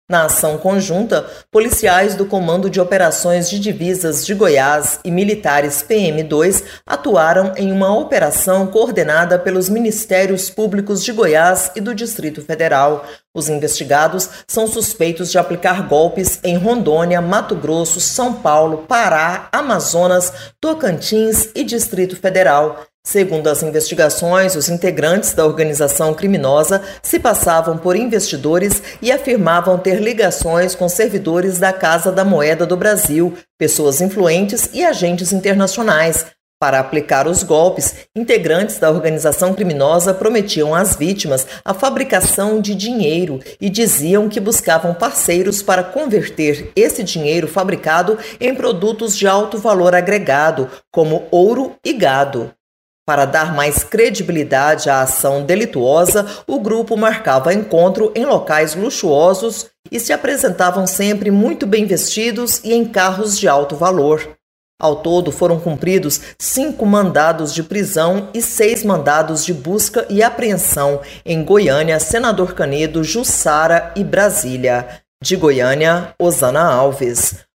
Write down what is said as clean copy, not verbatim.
Na ação conjunta, policiais do Comando de Operações de Divisas de Goiás e militares PM2 atuaram em uma operação coordenada pelos Ministérios Públicos de Goiás e do Distrito Federal. Os investigados são suspeitos de aplicar golpes em Rondônia, Mato Grosso, São Paulo, Pará, Amazonas, Tocantins e Distrito Federal. Segundo as investigações, os integrantes da organização criminosa se passavam por investidores e afirmavam ter ligações com servidores da Casa da Moeda do Brasil, pessoas influentes e agentes internacionais. Para aplicar os golpes, integrantes da organização criminosa prometiam às vítimas a fabricação de dinheiro e diziam que buscavam parceiros para converter esse dinheiro fabricado em produtos de alto valor agregado, como ouro e gado. Para dar mais credibilidade à ação delituosa, o grupo marcava encontro em locais luxuosos e se apresentavam sempre muito bem vestidos e em carros de alto valor. Ao todo, foram cumpridos 5 mandados de prisão e 6 mandados de busca e apreensão em Goiânia, Senador Canedo, Jussara e Brasília. De Goiânia, Osana Alves.